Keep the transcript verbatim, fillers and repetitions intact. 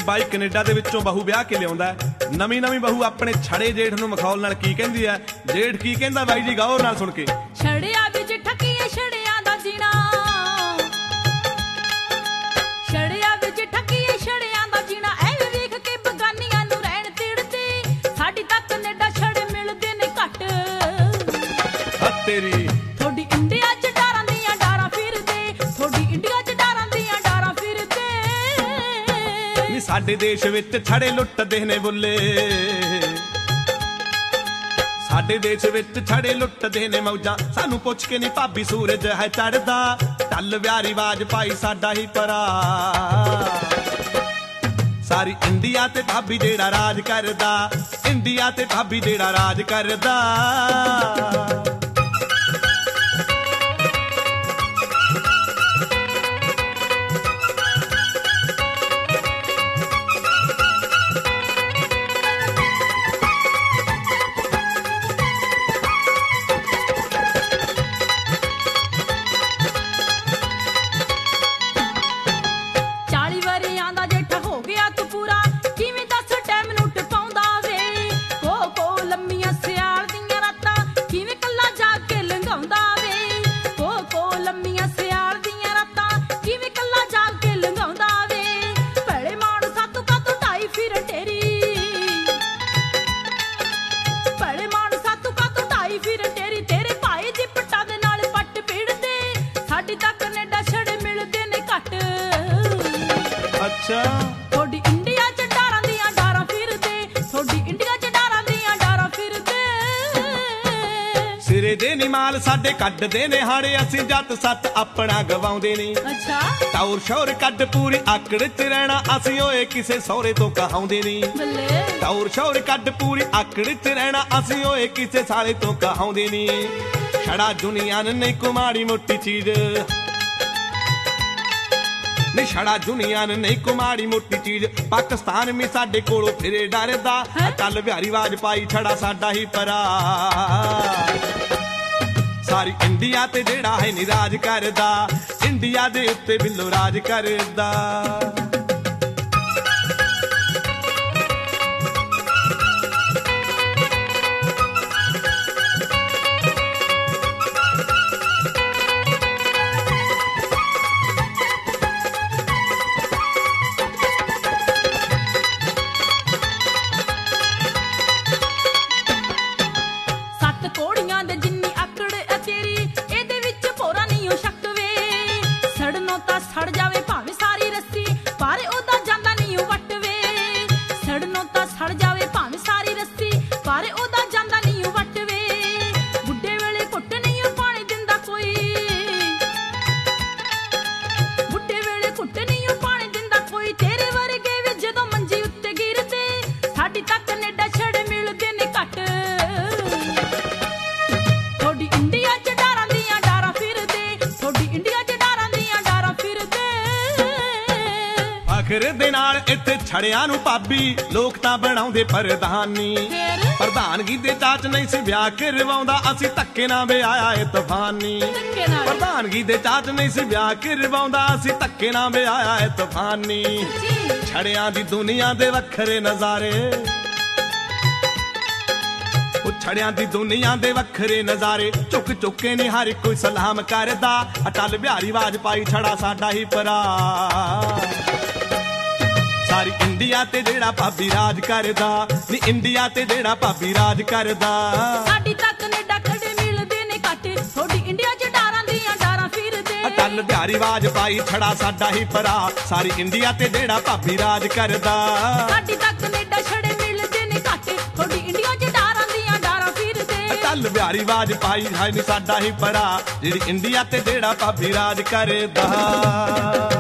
ਬਾਈ Canada ਦੇ ਵਿੱਚੋਂ ਬਹੂ ਵਿਆਹ ਕੇ ਲਿਆਉਂਦਾ। ਨਵੀਂ ਨਵੀਂ ਬਹੂ ਆਪਣੇ ਛੜੇ ਜੇਠ ਨੂੰ ਮਖੌਲ ਨਾਲ ਕੀ ਕਹਿੰਦੀ ਹੈ, ਜੇਠ ਕੀ ਕਹਿੰਦਾ ਬਾਈ ਜੀ ਗੌਰ ਨਾਲ ਸੁਣ ਕੇ। ਛੜਿਆ ਵਿੱਚ ਠੱਕੀਏ ਛੜਿਆਂ ਦਾ ਜੀਣਾ, ਛੜਿਆ ਵਿੱਚ ਠੱਕੀਏ ਛੜਿਆਂ ਦਾ ਜੀਣਾ, ਐਵੇਂ ਵੇਖ ਕੇ ਬਗਾਨੀਆਂ ਨੂੰ ਰਹਿਣ ਤਿੜਦੇ, ਸਾਡੀ ਤਾਂ ਕੈਨੇਡਾ ਛੜੇ ਮਿਲਦੇ ਨੇ ਘੱਟ। ਤੇਰੀ ਥੋੜੀ ਇੰਡੀਆ ਚ ਡਾਰਾਂ ਦੀਆਂ ਡਾਰਾਂ ਫਿਰਦੇ, ਥੋੜੀ ਇੰਡੀਆ ਚ ਡਾਰਾਂ ਦੀਆਂ ਡਾਰਾਂ ਫਿਰਦੇ। ਨੀ ਸਾਡੇ ਦੇਸ਼ ਵਿੱਚ ਛੜੇ ਲੁੱਟਦੇ ਨੇ ਬੁੱਲੇ, ਸਾਡੇ ਦੇਸ਼ ਵਿੱਚ ਛੜੇ ਲੁੱਟਦੇ ਨੇ ਮੌਜਾਂ, ਸਾਨੂੰ ਪੁੱਛ ਕੇ ਨੀ ਭਾਬੀ ਸੂਰਜ ਹੈ ਚੜਦਾ, ਢੱਲ ਵਿਆਰੀ ਆਵਾਜ਼ ਪਾਈ ਸਾਡਾ ਹੀ ਭਰਾ। ਸਾਰੀ ਇੰਡੀਆ ਤੇ ਭਾਬੀ ਜਿਹੜਾ ਰਾਜ ਕਰਦਾ, ਇੰਡੀਆ ਤੇ ਭਾਬੀ ਜਿਹੜਾ ਰਾਜ ਕਰਦਾ। ਥੋੜੀ ਇੰਡੀਆ ਚ ਡਾਰਾਂ ਦੀਆਂ ਡਾਰਾਂ ਫਿਰਦੇ, ਥੋੜੀ ਇੰਡੀਆ ਚ ਡਾਰਾਂ ਦੀਆਂ ਡਾਰਾਂ ਫਿਰਦੇ। ਸਿਰੇ ਦੇ ਨੀ ਮਾਲ ਸਾਡੇ ਕੱਢਦੇ ਨੇ ਹਾੜੇ, ਅਸੀਂ ਜੱਟ ਸੱਤ ਆਪਣਾ ਗਵਾਉਂਦੇ ਨੇ। ਅੱਛਾ ਟੌਰ ਸ਼ੌਰ ਕੱਢ ਪੂਰੀ ਆਕੜ ਚ ਰਹਿਣਾ, ਅਸੀਂ ਓਏ ਕਿਸੇ ਸਹੁਰੇ ਤੋਂ ਕਹਾਉਂਦੇ ਨੀ। ਬੱਲੇ ਟੌਰ ਸ਼ੌਰ ਕੱਢ ਪੂਰੀ ਆਕੜ ਚ ਰਹਿਣਾ, ਅਸੀਂ ਓਏ ਕਿਸੇ ਸਾਲੇ ਤੋਂ ਕਹਾਉਂਦੇ ਨੀ। ਛੜਾ ਦੁਨੀਆ ਨੇ ਨਹੀਂ ਕੁਮਾੜੀ ਮੋਟੀ ਚੀਜ਼, ਨੀ ਛੜਾ ਦੁਨੀਆ ਨੇ ਨਹੀਂ ਕੁਮਾੜੀ ਮੋਟੀ ਚੀਜ਼, ਪਾਕਿਸਤਾਨ ਵੀ ਸਾਡੇ ਕੋਲੋਂ ਫਿਰੇ ਡਰਦਾ, ਕੱਲ ਬਿਹਾਰੀ ਆਵਾਜ਼ ਪਾਈ ਛੜਾ ਸਾਡਾ ਹੀ ਭਰਾ। ਸਾਰੀ ਇੰਡੀਆ ਤੇ ਜਿਹੜਾ ਹੈ ਨੀ ਰਾਜ ਕਰਦਾ, ਇੰਡੀਆ ਦੇ ਉੱਤੇ ਬਿੱਲੋ ਰਾਜ ਕਰਦਾ। ਸੜ ਜਾਵੇ ਭਾਵੇਂ ਸਾਰੀ ਰੱਸੀ, ਪਰ ਉਹਦਾ ਜਾਂਦਾ ਨਹੀਂ ਉਹ ਵੱਟ ਵੇ। ਸੜਨੋਂ ਤਾਂ ਸੜ ਜਾਵੇ ਭਾਵੇਂ ਸਾਰੀ ਰੱਸੀ, ਪਰ ਉਹਦਾ ਜਾਂਦਾ ਨਹੀਂ ਉਹ ਵੱਟ ਵੇ। ਬੁੱਢੇ ਵੇਲੇ ਘੁੱਟ ਨਹੀਂ ਉਹ ਪਾਣੀ ਦਿੰਦਾ ਕੋਈ, ਬੁੱਢੇ ਵੇਲੇ ਘੁੱਟ ਨਹੀਂ ਉਹ ਪਾਣੀ ਦਿੰਦਾ ਕੋਈ। ਤੇਰੇ ਵਰਗੇ ਵੀ ਜਦੋਂ ਮੰਜੀ ਉੱਤੇ ਗਿਰਦੇ, ਸਾਡੀ ਤਾਂ ਕੈਨੇਡਾ ਛੜੇ ਮਿਲਦੇ ਨੇ ਘੱਟ। ਥੋੜੀ ਇੰਡੀਆ ਚ ਡਾਰਾਂ ਦੀਆਂ ਡਾਰਾਂ ਫਿਰਦੇ, ਥੋੜੀ ਇੰਡੀਆ ਚ ਡਾਰਾਂ ਦੀਆਂ ਡਾਰਾਂ ਫਿਰਦੇ। ਫਖਰ ਦੇ ਨਾਲ ਇੱਥੇ ਛੜਿਆਂ ਨੂੰ ਭਾਬੀ ਲੋਕ ਤਾਂ ਬਣਾਉਂਦੇ ਪ੍ਰਧਾਨੀ, ਪ੍ਰਧਾਨਗੀ ਦੇ ਚਾਚ ਨਹੀਂ ਸੀ ਵਿਆਹ ਕਰਵਾਉਂਦਾ, ਅਸੀਂ ਧੱਕੇ ਨਾਲ ਵਿਆਹਿਆ ਏ ਤੂਫਾਨੀ। ਪ੍ਰਧਾਨਗੀ ਦੇ ਚਾਚ ਨਹੀਂ ਸੀ ਵਿਆਹ ਕਰਵਾਉਂਦਾ, ਅਸੀਂ ਧੱਕੇ ਨਾਲ ਵਿਆਹਿਆ ਏ ਤੂਫਾਨੀ। ਛੜਿਆਂ ਦੀ ਦੁਨੀਆ ਦੇ ਵੱਖਰੇ ਨਜ਼ਾਰੇ, ਉਹ ਛੜਿਆਂ ਦੀ ਦੁਨੀਆ ਦੇ ਵੱਖਰੇ ਨਜ਼ਾਰੇ, ਝੁਕ ਝੁਕੇ ਨੀ ਹਰ ਕੋਈ ਸਲਾਮ ਕਰਦਾ, ਅਟਲ ਬਿਹਾਰੀ ਆਵਾਜ਼ ਪਾਈ ਛੜਾ ਸਾਡਾ ਹੀ ਭਰਾ। ਸਾਰੀ ਇੰਡੀਆ ਤੇ ਜਿਹੜਾ ਭਾਬੀ ਰਾਜ ਕਰਦਾ, ਨੀ ਇੰਡੀਆ ਤੇ ਜਿਹੜਾ ਭਾਬੀ ਰਾਜ ਕਰਦਾ। ਸਾਡੀ ਤਾਂ ਕੈਨੇਡਾ ਖੜੇ ਮਿਲਦੇ ਨੇ ਘੱਟ, ਥੋੜੀ ਇੰਡੀਆ ਚ ਡਾਰਾਂ ਦੀਆਂ ਡਾਰਾਂ ਫਿਰਦੇ। ਅਟਲ ਬਿਹਾਰੀ ਆਵਾਜ਼ ਪਾਈ ਛੜਾ ਸਾਡਾ ਹੀ ਭਰਾ, ਸਾਰੀ ਇੰਡੀਆ ਤੇ ਜਿਹੜਾ ਭਾਬੀ ਰਾਜ ਕਰਦਾ। ਸਾਡੀ ਤਾਂ ਕੈਨੇਡਾ ਛੜੇ ਮਿਲਦੇ ਨੇ ਘੱਟ, ਥੋੜੀ ਇੰਡੀਆ ਚ ਡਾਰਾਂ ਦੀਆਂ ਡਾਰਾਂ ਫਿਰਦੇ। ਅਟਲ ਬਿਹਾਰੀ ਆਵਾਜ਼ ਪਾਈ ਹੈ ਨੀ ਸਾਡਾ ਹੀ ਭਰਾ, ਜਿਹੜੀ ਇੰਡੀਆ ਤੇ ਜਿਹੜਾ ਭਾਬੀ ਰਾਜ ਕਰਦਾ।